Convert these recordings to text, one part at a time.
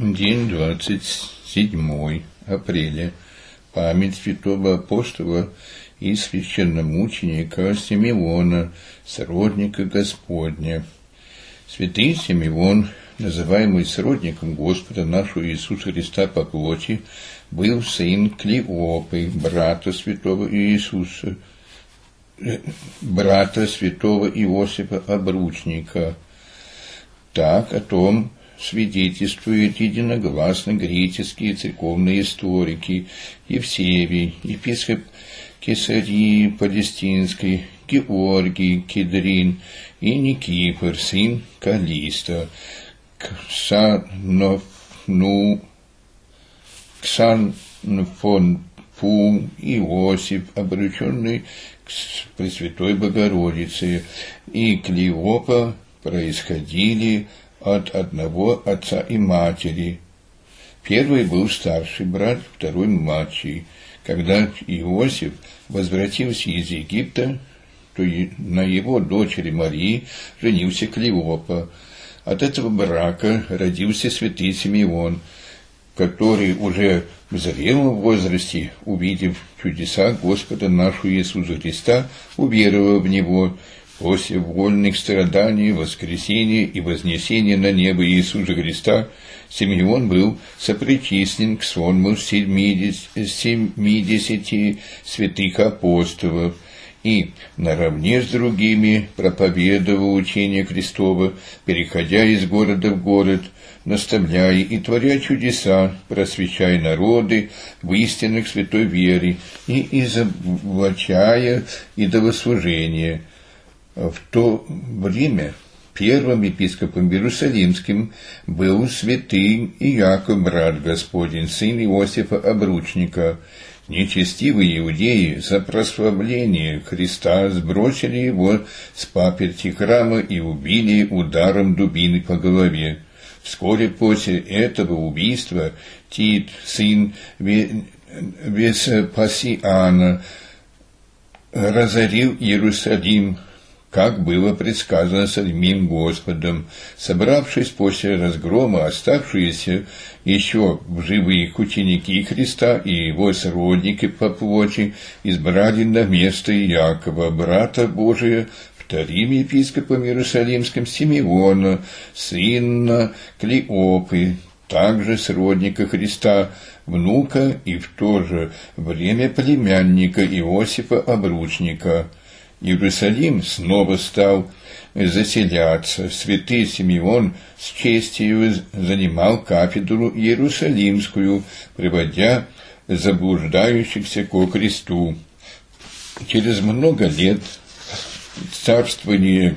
День 27 апреля. Память святого апостола и священномученика Симеона, сродника Господня. Святый Симеон, называемый сродником Господа нашего Иисуса Христа по плоти, был сын Клеопы, брата святого Иосифа Обручника. Так о том свидетельствуют единогласно греческие церковные историки Евсевий, епископ Кесарии Палестинской, Георгий Кедрин и Никифор, сын Калиста, Ксанфонфу, Иосиф, обрученный к Пресвятой Богородице, и Клеопа происходили от одного отца и матери. Первый был старший брат, второй младший. Когда Иосиф возвратился из Египта, то на его дочери Марии женился Клеопа. От этого брака родился святый Симеон, который уже в зрелом возрасте, увидев чудеса Господа нашего Иисуса Христа, уверовал в Него. После вольных страданий, воскресения и вознесения на небо Иисуса Христа Симеон был сопричислен к сонму 70 святых апостолов и наравне с другими проповедовал учение Христово, переходя из города в город, наставляя и творя чудеса, просвещая народы в истинных святой вере и изоблачая идолослужение. В то время первым епископом Иерусалимским был святый Иаков, брат Господень, сын Иосифа Обручника. Нечестивые иудеи за прославление Христа сбросили его с паперти храма и убили ударом дубины по голове. Вскоре после этого убийства Тит, сын Веспасиана, разорил Иерусалим, как было предсказано самим Господом. Собравшись после разгрома, оставшиеся еще в живых ученики Христа и его сродники по плоти избрали на место Иакова, брата Божия, вторым епископом Иерусалимским Симеона, сына Клеопы, также сродника Христа, внука и в то же время племянника Иосифа Обручника. Иерусалим снова стал заселяться. Святый Симеон с честью занимал кафедру Иерусалимскую, приводя заблуждающихся ко Христу. Через много лет царствования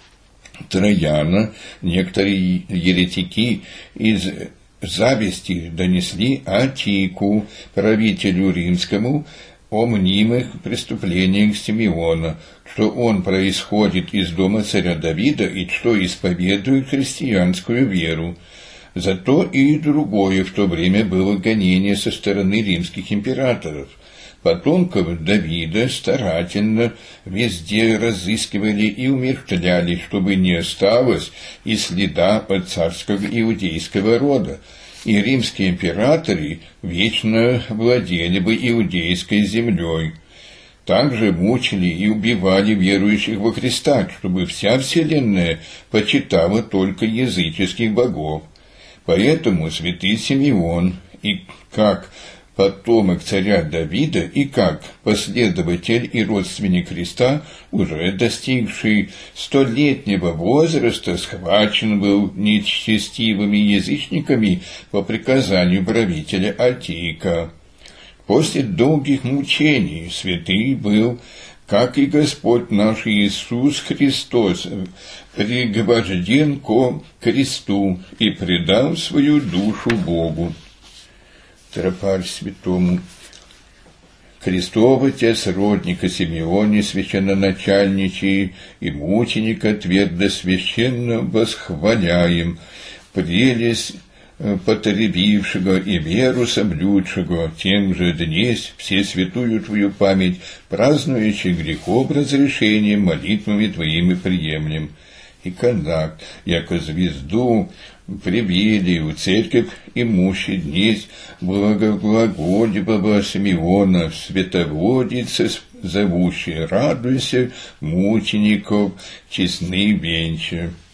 Трояна некоторые еретики из зависти донесли Антику, правителю римскому, о мнимых преступлениях Симеона, что он происходит из дома царя Давида и что исповедует христианскую веру. Зато и другое в то время было гонение со стороны римских императоров. Потомков Давида старательно везде разыскивали и умертвляли, чтобы не осталось и следа от царского иудейского рода, и римские императоры вечно владели бы иудейской землей. Также мучили и убивали верующих во Христа, чтобы вся вселенная почитала только языческих богов. Поэтому святый Симеон, и как потомок царя Давида, и как последователь и родственник Христа, уже достигший 100-летнего возраста, схвачен был нечестивыми язычниками по приказанию правителя Антиика. После долгих мучений святый был, как и Господь наш Иисус Христос, пригвожден ко кресту и предал свою душу Богу. Тропарь святому Христова те сродника Симеоне священноначальничий и мученика твердо священно восхваляем, прелесть потребившего и веру соблюдшего, тем же днесь все святую Твою память, празднующий грехов разрешением молитвами Твоими приемлем. И контакт, яко звезду привели в церковь имущий днесь благоглаголи Баба Симеона, световодице, зовущей радуйся, мучеников честны венча.